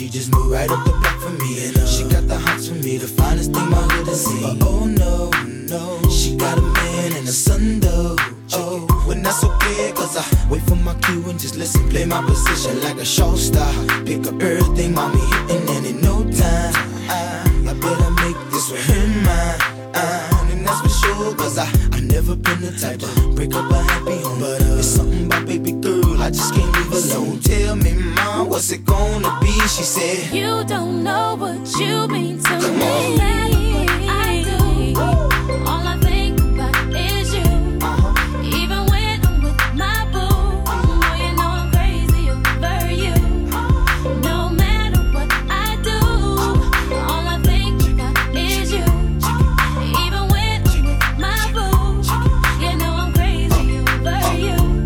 she just moved right up the block for me. And she got the hots for me, the finest thing my hood has seen. But oh no, no, she got a man and a son though. Oh, when that's okay, cause I wait for my cue and just listen, play my position like a show star. Pick up everything, mommy hitting, and in no time I better make this with her mine. And that's for sure, cause I never been the type to break up a happy home. But it's something about baby girl, I just can't leave alone. Tell me, mom, what's it gonna be? She said, you don't know what you mean to come me. on. No matter what I do, all I think about is you. Even when I'm with my boo, oh, you know I'm crazy over you. No matter what I do, all I think about is you. Even when I'm with my boo, you know I'm crazy over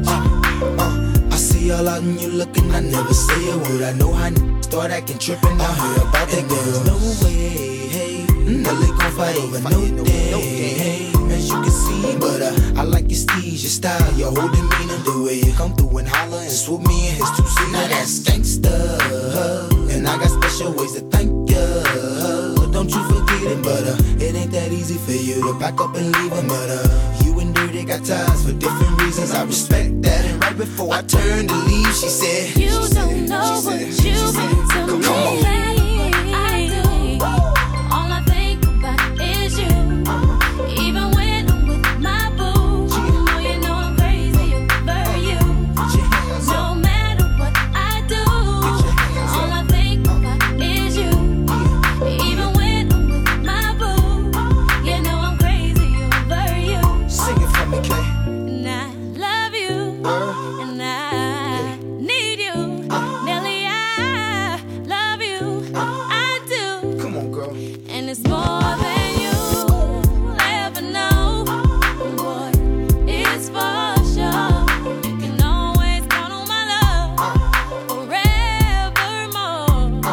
you. I see all out and you looking, I never say a word. I know how start acting trippin', I heard about that girl. No way, hey, Nelly gon' fight over no day, hey, as you can see. But I like your steez, your style, your whole demeanor, the way you come through and holler and swoop me in his two-seater. Now that's gangsta, and I got special ways to thank ya. Don't you forget it, but it ain't that easy for you to back up and leave him. But you and Dirty got ties for different reasons. I respect that. And right before I turned to leave, she said, you don't know what you mean to me. Come on. I do. All I think about is you. Even when I'm with my boo, oh, you know I'm crazy over you. No matter what I do, all I think about is you. Even when I'm with my boo, you know I'm crazy over you. Sing it for me, Kay. And I love you, and I need you. Nelly, I love you, I do. Come on, girl. And it's more than you'll ever know. Boy, it's for sure. You can always count on my love forevermore.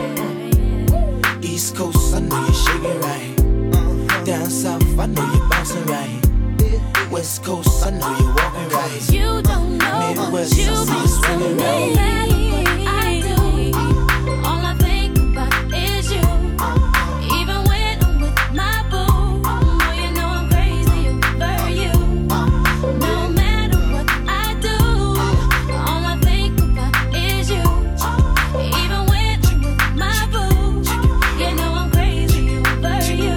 Yeah. East Coast, I know you're shaking right. Down South, I know you're bouncing right. West Coast, I know you're walking right. You don't know what Midwest, you I see mean you to swinging me. right. I do. All I think about is you. Even when I'm with my boo, oh, you know I'm crazy over you. No matter what I do, all I think about is you. Even when I'm with my boo, you know I'm crazy over you.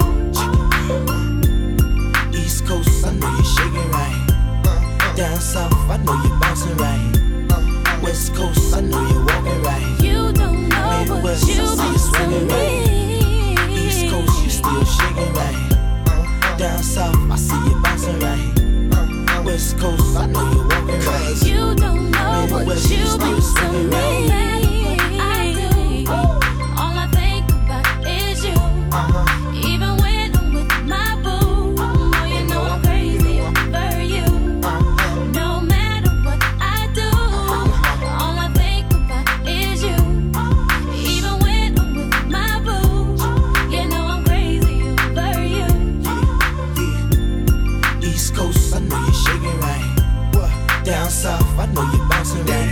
East Coast, I know you're shaking right. Down South, I know you're bouncing right. West Coast, I know you're walking right. You don't know what Midwest, you I see you mean to swinging right. me. East Coast, you still shaking right. Down South, I see you bouncing right. West Coast, I know you're walking right. You don't know what Midwest, you still mean to swinging me. right. I do. All I think about is you. Even when I'm with my boo, oh, you know I'm crazy over you. No matter what I do, all I think about is you. Even when I'm with my boo, you know I'm crazy over you. Yeah. East Coast, I know you're shaking right. Down South, I know you're bouncing right.